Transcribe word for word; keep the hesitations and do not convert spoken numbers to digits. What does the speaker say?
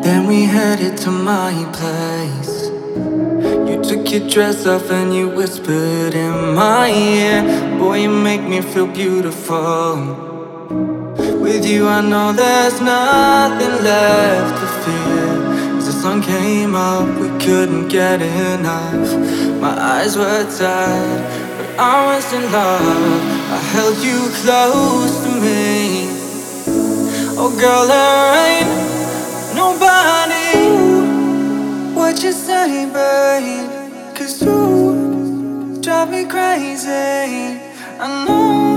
Then we headed to my place. You took your dress off and you whispered in my ear, boy, you make me feel beautiful. With you I know there's nothing left to fear. As the sun came up, we couldn't get enough. My eyes were tired, but I was in love. I held you close to me. Oh girl, there ain't nobody. What you say, babe? 'Cause you drive me crazy. I know